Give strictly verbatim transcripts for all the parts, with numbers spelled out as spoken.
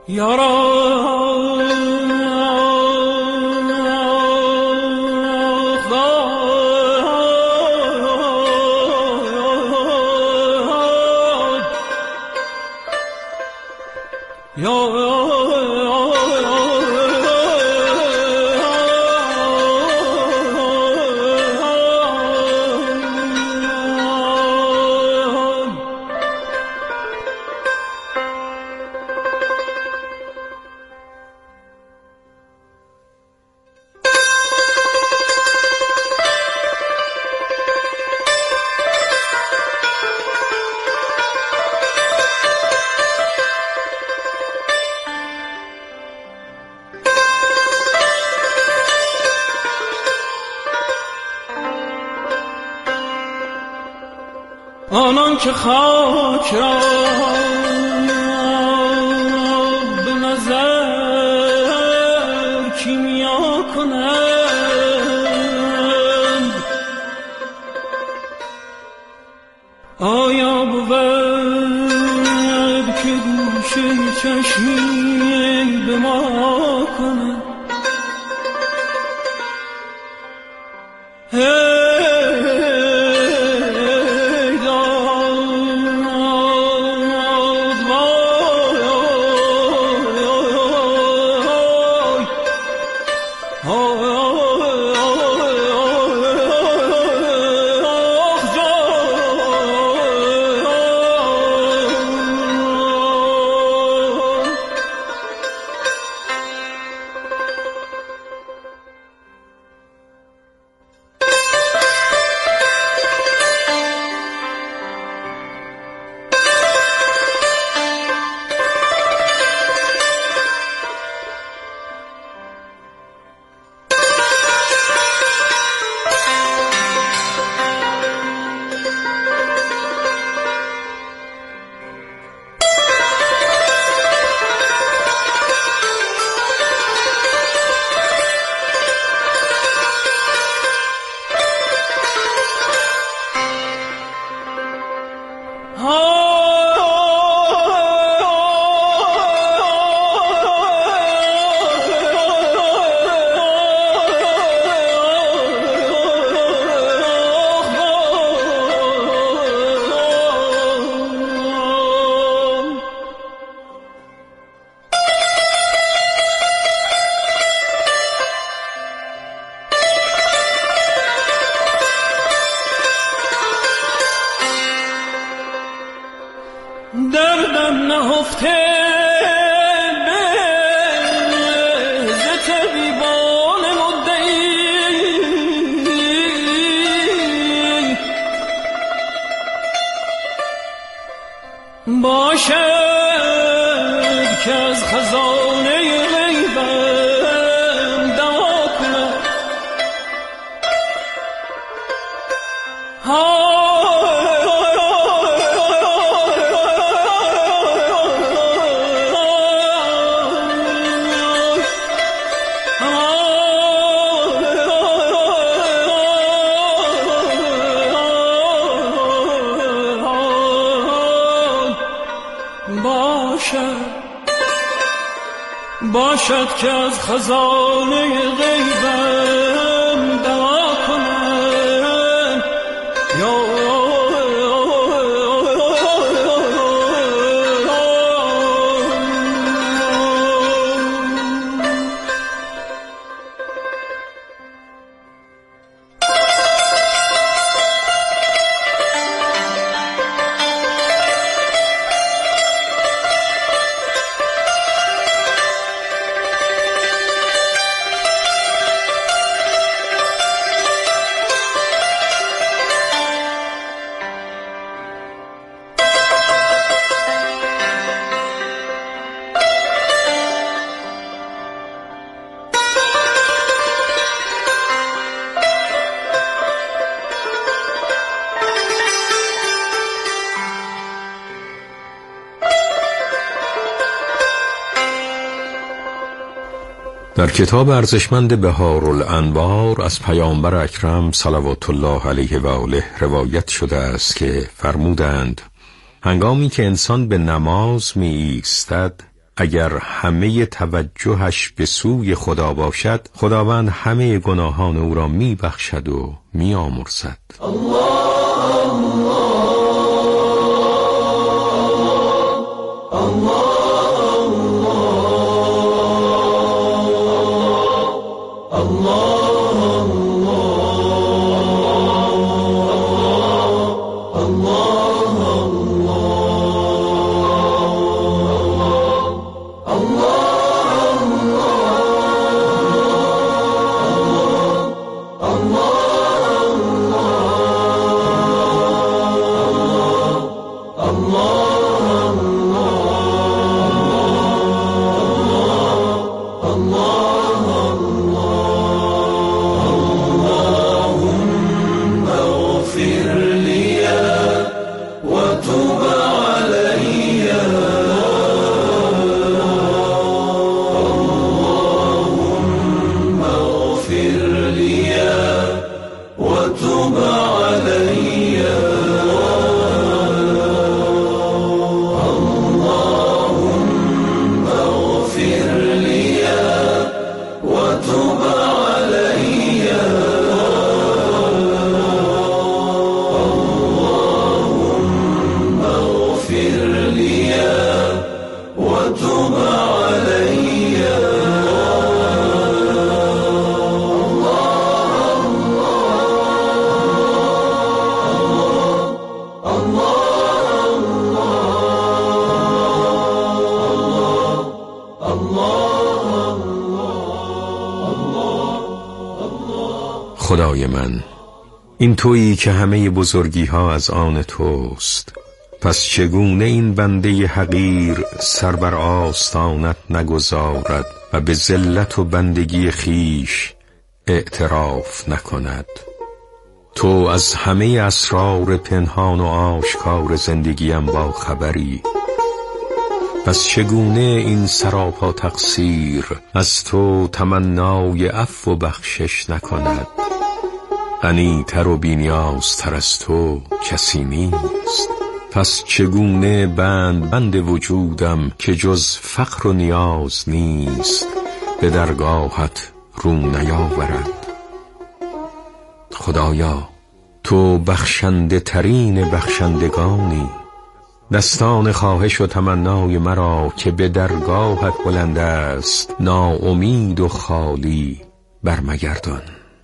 آنان که خاک را به نظر کیمیا کنند، آیا بود که گوشه چشمی به ما کنند؟ دردم نهفته به ز طبیبان مدعی، باشد که از خزانه غیبم دوا کند. باشد که از خزانه غیبم دوا کنند، یا در کتاب ارزشمند بهارالانوار از پیامبر اکرم صلوات الله علیه و آله روایت شده است که فرمودند هنگامی که انسان به نماز می ایستد اگر همه توجهش به سوی خدا باشد، خداوند همه گناهان او را می بخشد و می آمرزد. الله خدای من، این تویی که همه بزرگی ها از آن توست، پس چگونه این بنده حقیر سر بر آستانت نگذارد و به ذلت و بندگی خیش اعتراف نکند؟ تو از همه اسرار پنهان و آشکار زندگیم با خبری، پس چگونه این سراپا تقصیر از تو تمنای عفو و بخشش نکند؟ غنی تر و بی‌نیازتر از تو کسی نیست، پس چگونه بند بند وجودم که جز فقر و نیاز نیست به درگاهت رو نیاورد؟ خدایا، تو بخشنده ترین بخشندگانی، دستان خواهش و تمنای مرا که به درگاهت بلند است ناامید و خالی برمگردان.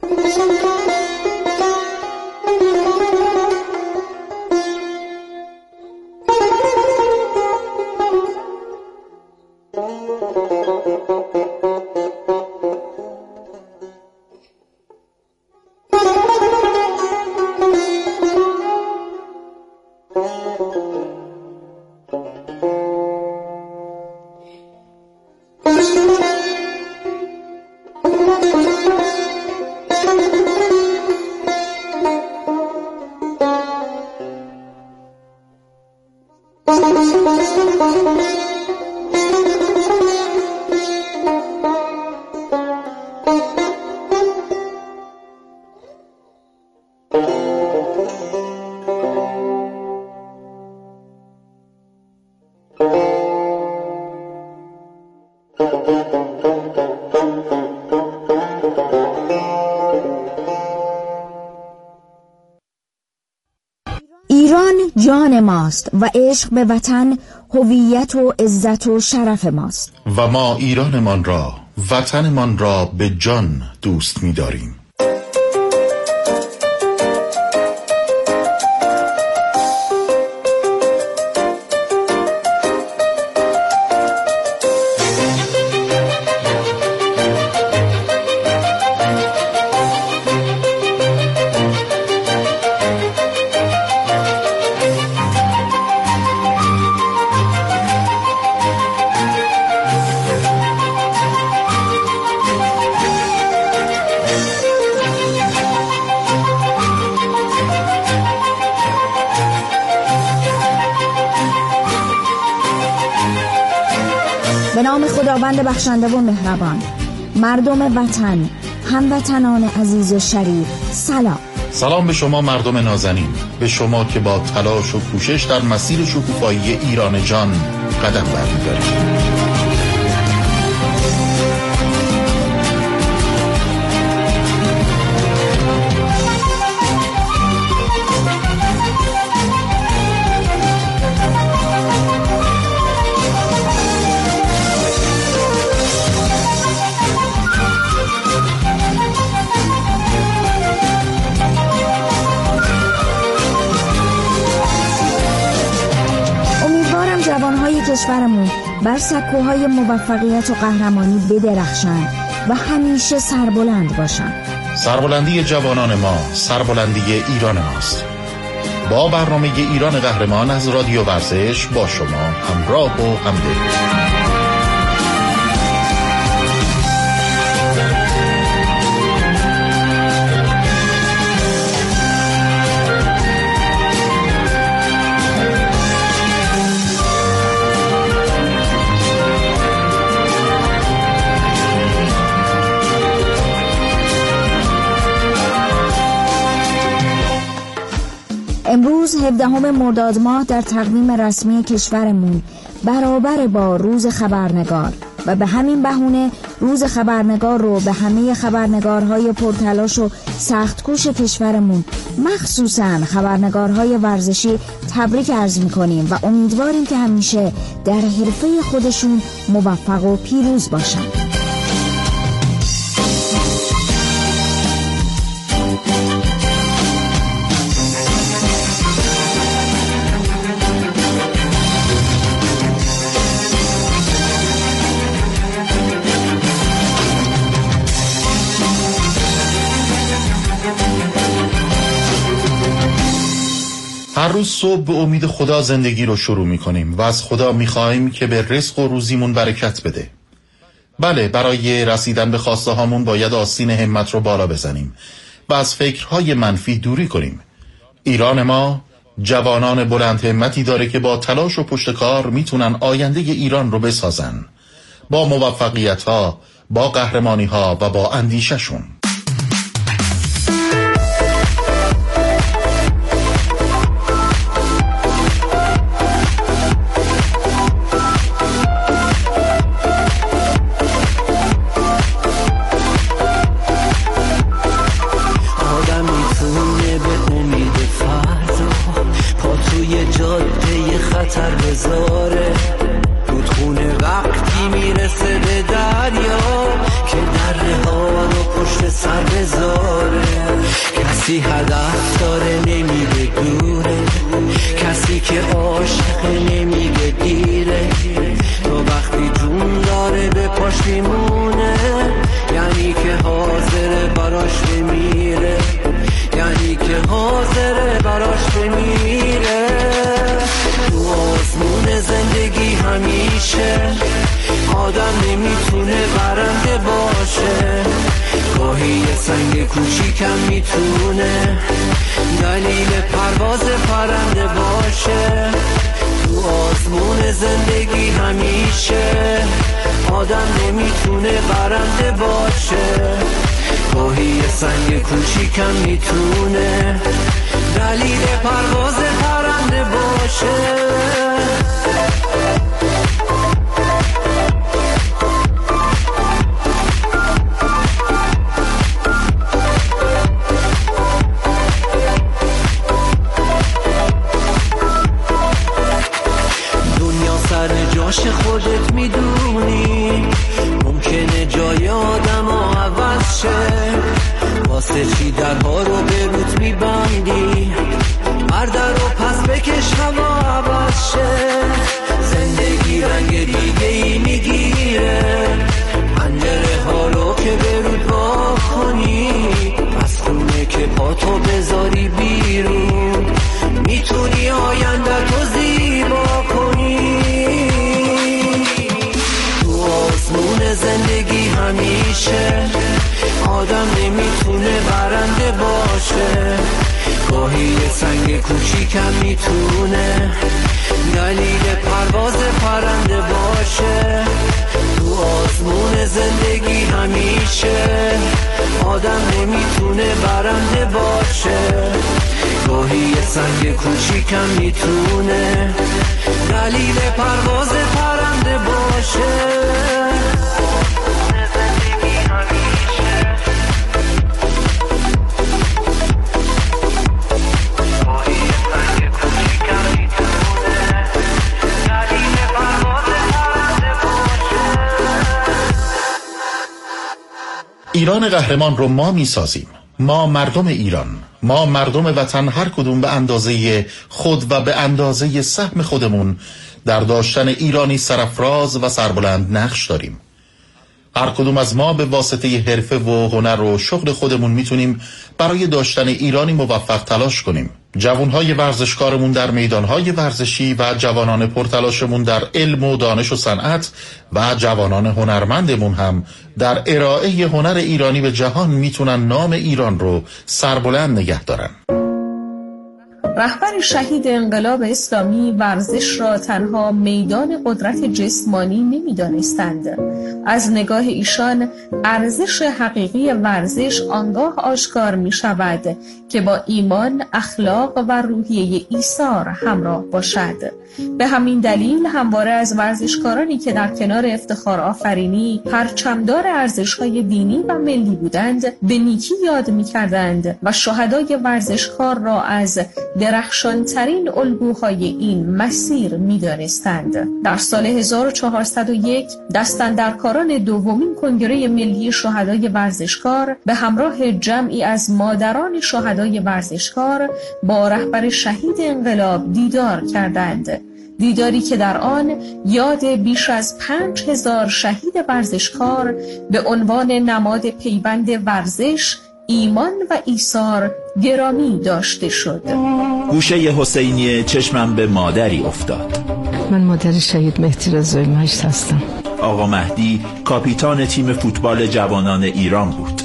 ایران جان ماست و عشق به وطن هویت و عزت و شرف ماست و ما ایرانمان را، وطنمان را به جان دوست می‌داریم. به نام خداوند بخشنده و مهربان، مردم وطن، هموطنان عزیز و شریف، سلام. سلام به شما مردم نازنین، به شما که با تلاش و کوشش در مسیر شکوفایی ایران جان قدم برمی‌دارید. کشورمون بر سکوهای موفقیت و قهرمانی بدرخشند و همیشه سربلند باشند. سربلندی جوانان ما سربلندی ایران ماست. با برنامه ایران قهرمان از رادیو ورزش با شما همراه و همدل. امروز هفدهم مرداد ماه در تقویم رسمی کشورمون برابر با روز خبرنگار و به همین بهونه روز خبرنگار رو به همه خبرنگارهای پرتلاش و سختکوش کشورمون مخصوصاً خبرنگارهای ورزشی تبریک عرض می‌کنیم و امیدواریم که همیشه در حرفه خودشون موفق و پیروز باشن. هر روز صبح به امید خدا زندگی رو شروع می کنیم و از خدا می خواهیم که به رزق و روزیمون برکت بده. بله، برای رسیدن به خواسته هامون باید آستین همت رو بالا بزنیم و از فکرهای منفی دوری کنیم. ایران ما جوانان بلند همتی داره که با تلاش و پشتکار میتونن آینده ایران رو بسازن، با موفقیت ها، با قهرمانی ها و با اندیششون. بذاره رودخونه وقتی میرسه به دریا که دره ها رو پشت سر بذاره. کسی هدف داره نمیگه دوره، کسی که عاشقه نمیگه دیره. تو وقتی جون داره به پاش میمونه یعنی که حاضره براش بمیره، یعنی که حاضره براش بمیره. تو آزمون زندگی همیشه آدم نمیتونه برنده باشه، گاهی یه سنگ کوچیکم میتونه دلیل پرواز پرنده باشه. تو آزمون زندگی همیشه آدم نمیتونه برنده باشه، گاهی یه سنگ کوچیکم میتونه دلیل پرواز پرنده باشه. دنیا سر جاش خودت میدونی، ممکنه جای آدم ها عوض شه. واسه چی درها رو به روت میبندی؟ هر در رو پس بکش هوا عوض شه. زندگی رنگ دیگه ای میگیره، پنجره ها رو که به رود وا کنی، از خونه که پا تو بذاری بیرون میتونی آینده تو زیبا کنی. تو آزمون زندگی همیشه آدم نمیتونه برنده باشه، گاهی یه سنگ کوچیکم میتونه دلیل پرواز پرنده باشه. تو آزمون زندگی همیشه آدم نمیتونه برنده باشه، گاهی یه سنگ کوچیکم میتونه دلیل پرواز پرنده باشه. ایران قهرمان رو ما می سازیم، ما مردم ایران، ما مردم وطن، هر کدوم به اندازه خود و به اندازه سهم خودمون در داشتن ایرانی سرافراز و سربلند نقش داریم. هر کدوم از ما به واسطه حرفه و هنر و شغل خودمون میتونیم برای داشتن ایرانی موفق تلاش کنیم. جوانهای ورزشکارمون در میدانهای ورزشی و جوانان پرتلاشمون در علم و دانش و صنعت و جوانان هنرمندمون هم در ارائه هنر ایرانی به جهان میتونن نام ایران رو سربلند نگه دارن. رهبر شهید انقلاب اسلامی ورزش را تنها میدان قدرت جسمانی نمی‌دانستند. از نگاه ایشان ارزش حقیقی ورزش آنگاه آشکار می‌شود که با ایمان، اخلاق و روحیه ایثار همراه باشد. به همین دلیل همواره از ورزشکارانی که در کنار افتخار آفرینی پرچمدار ارزش‌های دینی و ملی بودند به نیکی یاد می‌کردند و شهدای ورزشکار را از درخشانترین الگوهای این مسیر می‌دانستند. در سال هزار و چهارصد و یک دستاندرکاران دومین کنگره ملی شهدای ورزشکار به همراه جمعی از مادران شهدای ورزشکار با رهبر شهید انقلاب دیدار کردند. دیداری که در آن یاد بیش از پنج هزار شهید ورزشکار به عنوان نماد پیوند ورزش، ایمان و ایثار گرامی داشته شد. گوشه حسینی چشمم به مادری افتاد. من مادر شهید مهدی رضایی مجد هستم. آقا مهدی کاپیتان تیم فوتبال جوانان ایران بود.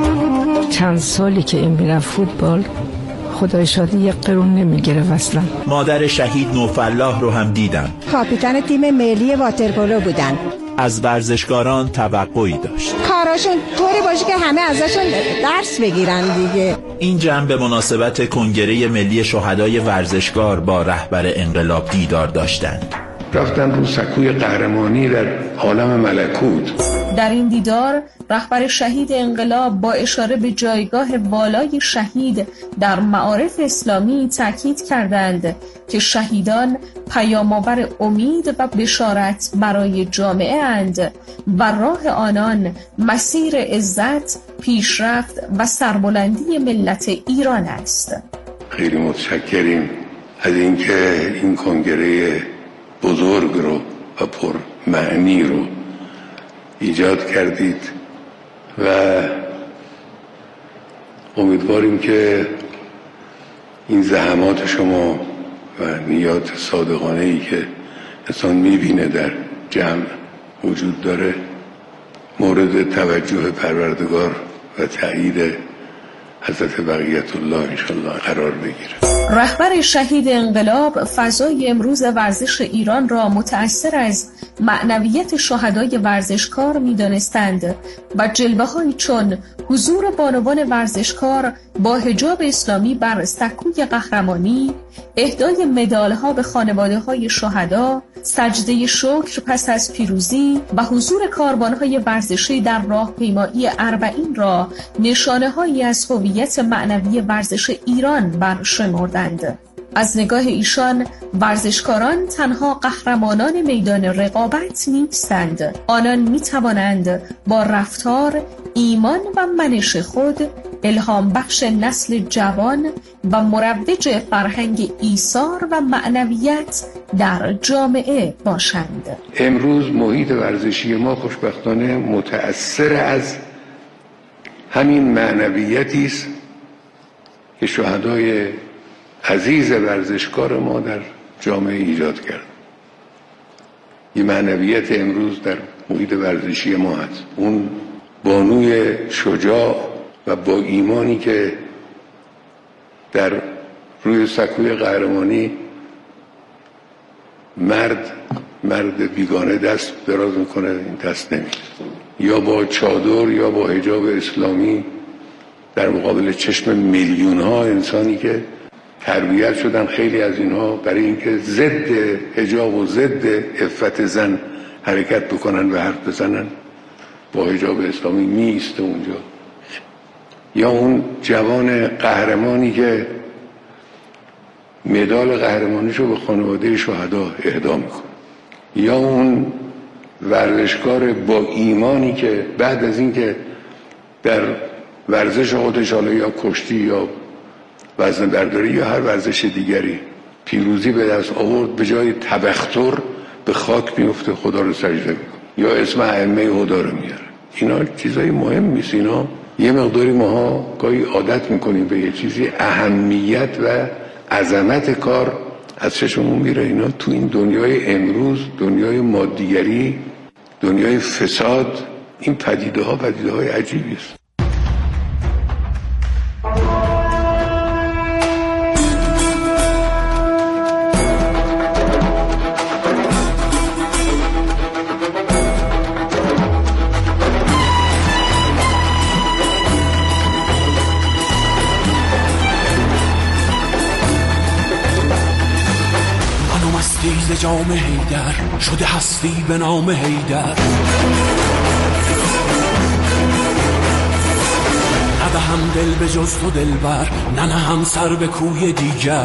چند سالی که این میرم فوتبال، خدای شادی یک قرون نمیگیره اصلا. مادر شهید نوفالله رو هم دیدم. کاپیتان تیم ملی واترپولو بودن. از ورزشکاران توقعی داشت کاراشون طوری باشه که همه ازشون درس بگیرن دیگه. این جمع به مناسبت کنگره ملی شهدای ورزشکار با رهبر انقلاب دیدار داشتند. رفتن رو سکوی قهرمانی در عالم ملکوت. در این دیدار رهبر شهید انقلاب با اشاره به جایگاه والای شهید در معارف اسلامی تاکید کردند که شهیدان پیام‌آور امید و بشارت برای جامعه اند و راه آنان مسیر عزت، پیشرفت و سربلندی ملت ایران است. خیلی متشکریم از اینکه این کنگره بزرگ رو و پر معنی رو ایجاد کردید و امیدواریم که این زحمات شما و نیات صادقانه‌ای که انسان می‌بینه در جمع وجود داره مورد توجه پروردگار و تأیید حضرت بقیت الله انشالله قرار بگیره. رهبر شهید انقلاب فضای امروز ورزش ایران را متأثر از معنویت شهدای ورزشکار می‌دانستند و جلوه‌هایی چون حضور بانوان ورزشکار با حجاب اسلامی بر سکوی قهرمانی، اهدای مدال‌ها به خانواده‌های شهدا، سجده شکر پس از پیروزی و حضور کاروان‌های ورزشی در راهپیمایی اربعین را نشانه‌هایی از هویت معنوی ورزش ایران برشمردند. از نگاه ایشان ورزشکاران تنها قهرمانان میدان رقابت نیستند. آنان می توانند با رفتار، ایمان و منش خود الهام بخش نسل جوان و مروج فرهنگ ایثار و معنویت در جامعه باشند. امروز محیط ورزشی ما خوشبختانه متأثر از همین معنویتی است که شهدای عزیز ورزشکار ما در جامعه ایجاد کرد. این معنویت امروز در محیط ورزشی ما هست. اون بانوی شجاع و با ایمانی که در روی سکوی قهرمانی مرد مرد بیگانه دست دراز میکنه، این دست نمیده، یا با چادر یا با حجاب اسلامی در مقابل چشم میلیون ها انسانی که تربیت شدن، خیلی از اینها برای اینکه ضد حجاب و ضد عفت زن حرکت بکنن و حرف بزنن با حجاب اسلامی میسته اونجا. یا اون جوان قهرمانی که مدال قهرمانیشو به خانواده شهدا اهدا میکنه. یا اون ورزشکار با ایمانی که بعد از اینکه در ورزش خودش، حالا یا کشتی یا وزن برداری یا هر ورزش دیگری، پیروزی به دست آورد به جای تبختر به خاک میفته، خدا رو سجده میکنه یا اسم ائمه هدا رو میاره. اینا چیزای مهم نیست. اینا یه مقداری ماها گاهی عادت میکنیم به یه چیزی، اهمیت و عظمت کار از چشممون میره. اینا تو این دنیای امروز، دنیای مادیگری، دنیای فساد، این پدیده ها پدیده های عجیبی است. ز جام حیدر شده هستی به نام حیدر، ندهم دل به جز تو دلبر، ننهم سر به کوی دیگر،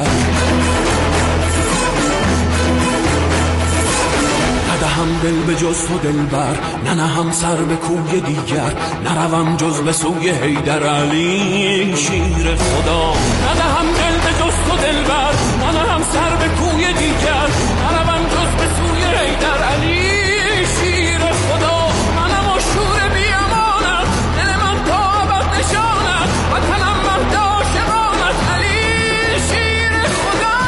ندهم دل به جز تو دلبر، ننهم سر به کوی دیگر، نروم جز به سوی حیدر علی شیر خدا. ندهم دل به جز تو دلبر، ننهم سر به کوی دیگر، نروم جز به سوی حیدر علی شیر خدا. منم و شور بی امانت، دل من تا ابد نشانت، وطنم مرد عاشقانت علی شیر خدا.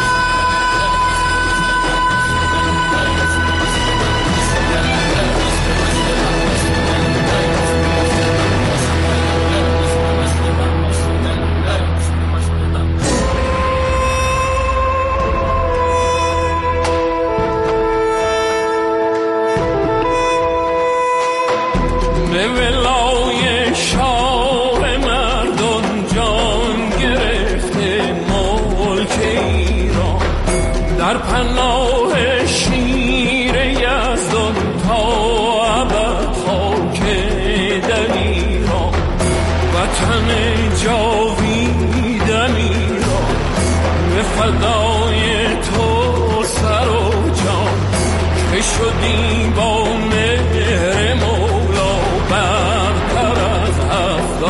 به ولای شاه مردان جان گرفته ملک ایران، در پناه شیر یزدان تا ابد خاک در ایران، وطن جاویدم ایران، به فدای تو سر و جان، که شدی با مهر مولا برتر از هفت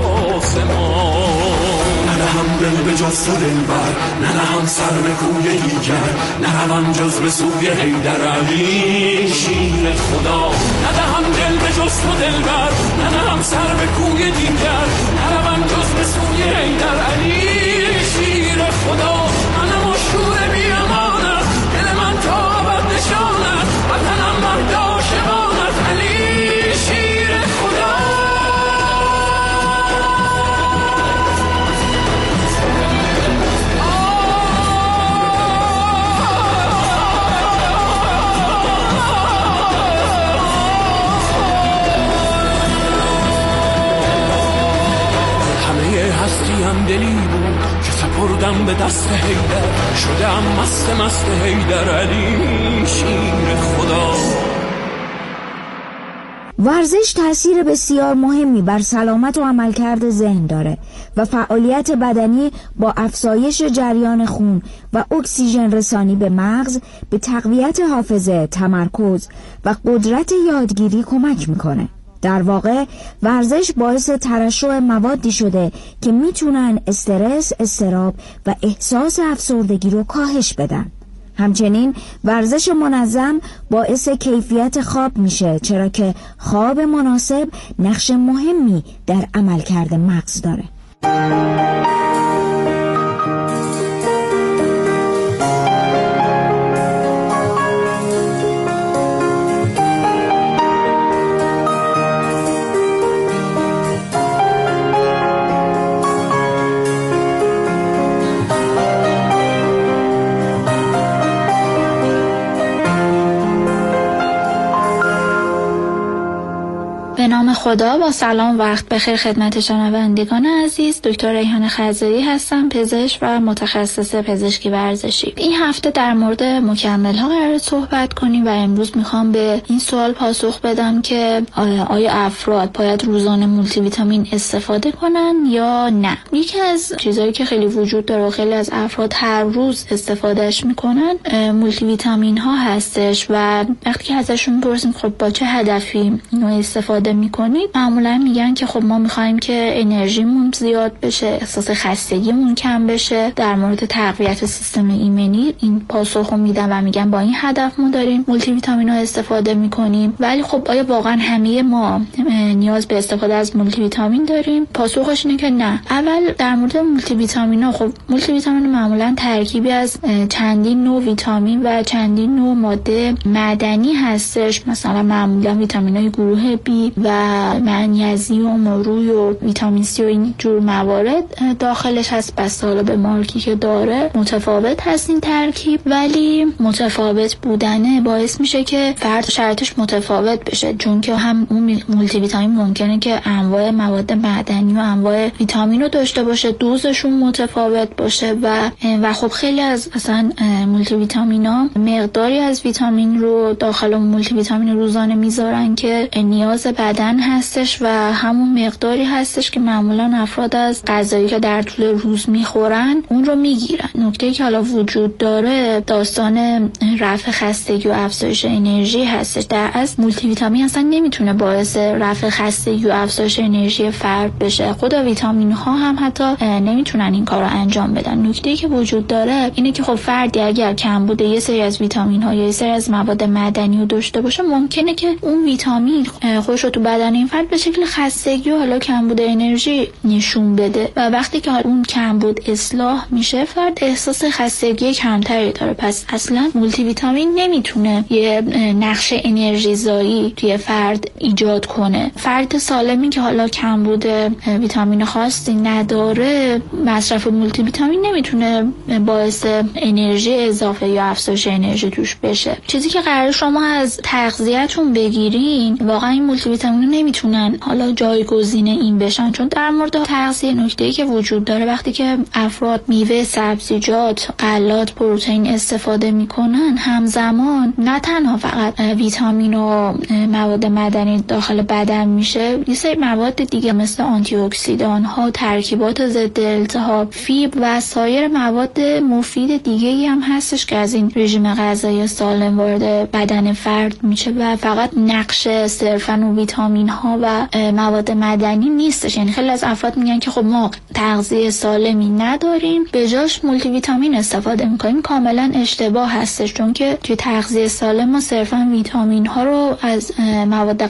آسمان. ندهم دل به جز تو دلبر، ننهم سر به کوی دیگر، نروم جز به سوی حیدر علی شیر خدا. ندهم دل به جز تو دلبر، ننهم سر به کوی دیگر، نروم جز به سوی حیدر علی شیر خدا. منم و شور بی امانت، دل من تا ابد نشانت، وطنم مرد عاشقانت علی شیر خدا. همه هستیم دلی بود که سپردم به دست حیدر، شدم مست مست حیدر علی شیر خدا. ورزش تأثیر بسیار مهمی بر سلامت و عملکرد ذهن داره و فعالیت بدنی با افزایش جریان خون و اکسیژن رسانی به مغز به تقویت حافظه، تمرکز و قدرت یادگیری کمک میکنه. در واقع ورزش باعث ترشح موادی شده که میتونن استرس، اضطراب و احساس افسردگی رو کاهش بدن. همچنین ورزش منظم باعث کیفیت خواب میشه، چرا که خواب مناسب نقش مهمی در عملکرد مغز داره. به نام خدا، با سلام وقت بخیر خدمت شنوندگان عزیز. دکتر ریحانه خزایی هستم، پزشک و متخصص پزشکی ورزشی. این هفته در مورد مکمل ها قرار صحبت کنیم و امروز میخوام به این سوال پاسخ بدم که آیا افراد باید روزانه مولتی ویتامین استفاده کنن یا نه. یکی از چیزایی که خیلی وجود داره و خیلی از افراد هر روز استفادهش میکنن مولتی ویتامین ها هستش و وقتی که ازشون میپرسیم خب با چه هدفی اینو استفاده استفاده میکنید معمولا میگن که خب ما میخوایم که انرژیمون زیاد بشه، احساس خستگیمون کم بشه. در مورد تقویت سیستم ایمنی این پاسخو میدن و میگن با این هدف ما داریم مولتی ویتامین‌ها استفاده میکنیم. ولی خب آیا واقعا همه ما نیاز به استفاده از مولتی ویتامین داریم؟ پاسخش اینه که نه. اول در مورد مولتی ویتامین‌ها، خب مولتی ویتامین معمولا ترکیبی از چندین نوع ویتامین و چندین نوع ماده معدنی هستش. مثلا معمولا ویتامین‌های گروه بی و منیزیم و روی و ویتامین سی و این جور موارد داخلش هست. بس حالا به مارکی که داره متفاوت هست این ترکیب، ولی متفاوت بودنه باعث میشه که فرد شرطش متفاوت بشه، چون که هم اون مولتی ویتامین ممکنه که انواع مواد معدنی و انواع ویتامین رو داشته باشه، دوزشون متفاوت باشه و و خب خیلی از اصلا مولتی ویتامینا مقداری از ویتامین رو داخل مولتی ویتامین روزانه میذارن که نیاز بدن هستش و همون مقداری هستش که معمولا افراد از غذایی که در طول روز میخورن اون رو میگیرن. نکته که حالا وجود داره داستان رفع خستگی و افزایش انرژی هستش. در اصل مولتی ویتامین اصلا نمیتونه باعث رفع خستگی و افزایش انرژی فرد بشه. خود ویتامین ها هم حتی نمیتونن این کار رو انجام بدن. نکته که وجود داره اینه که خب فردی اگر کمبود یه سری از ویتامین ها یا یه سری از مواد معدنی رو داشته باشه، ممکنه که اون ویتامین خودش رو تو بدن این فرد به شکل خستگی و حالا کمبود انرژی نشون بده و وقتی که اون کمبود اصلاح میشه فرد احساس خستگی کمتری داره. پس اصلا مولتی ویتامین نمیتونه یه نقش انرژی زایی توی فرد ایجاد کنه. فرد سالمی که حالا کمبود ویتامین خاصی نداره، مصرف مولتی ویتامین نمیتونه باعث انرژی اضافه یا افزایش انرژی توش بشه. چیزی که قرار شما از تغذیه‌تون بگیرین، واقعا این مولتی ویتامین نمیتونن حالا جایگزین این بشن، چون در مورد تغذیه نکته‌ای که وجود داره وقتی که افراد میوه، سبزیجات، غلات، پروتئین استفاده میکنن، همزمان نه تنها فقط ویتامین و مواد معدنی داخل بدن میشه، یه سری مواد دیگه مثل آنتی اکسیدان ها، ترکیبات ضد التهاب، فیبر و سایر مواد مفید دیگه‌ای هم هستش که از این رژیم غذایی سالم وارد بدن فرد میشه و فقط نقش صرفاً ویتامین ها و مواد معدنی نیستش. یعنی خیلی از افراد میگن که خب ما تغذیه سالمی نداریم، به جاش مولتی ویتامین استفاده میکنیم. کاملا اشتباه هستش، چون که توی تغذیه سالم ما صرفاً ویتامین ها رو از مواد